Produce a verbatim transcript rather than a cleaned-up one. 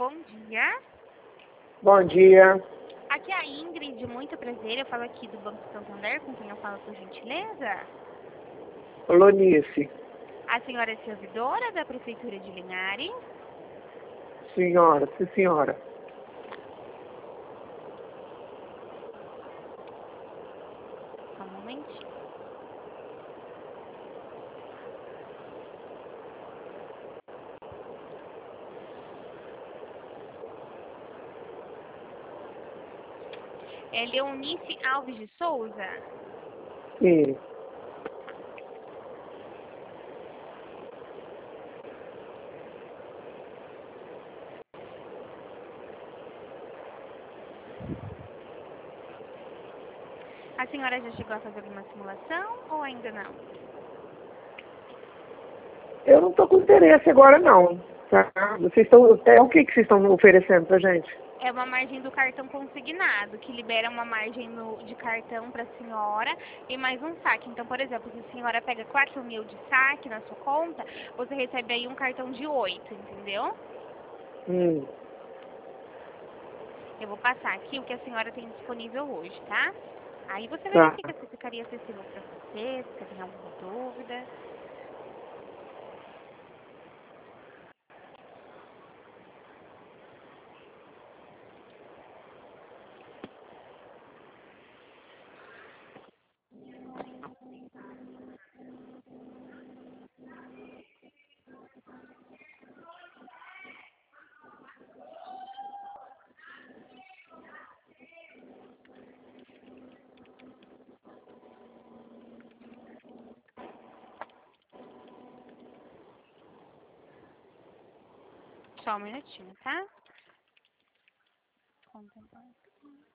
bom dia. Bom dia. Aqui é a Ingrid, muito prazer. Eu falo aqui do Banco Santander, com quem eu falo por gentileza. Lonice. A senhora é servidora da Prefeitura de Linhares? Senhora, sim senhora. Só um momentinho. É Leonice Alves de Souza? Sim. A senhora já chegou a fazer alguma simulação ou ainda não? Eu não estou com interesse agora não. Tá? Vocês estão. É, o que, que vocês estão oferecendo pra gente? É uma margem do cartão consignado, que libera uma margem no, de cartão para a senhora e mais um saque. Então, por exemplo, se a senhora pega quatro mil de saque na sua conta, você recebe aí um cartão de oito, entendeu? Hum. Eu vou passar aqui o que a senhora tem disponível hoje, tá? Aí você Tá. verifica se ficaria acessível para você, se você tem alguma dúvida. Só um minutinho, tá? Conta.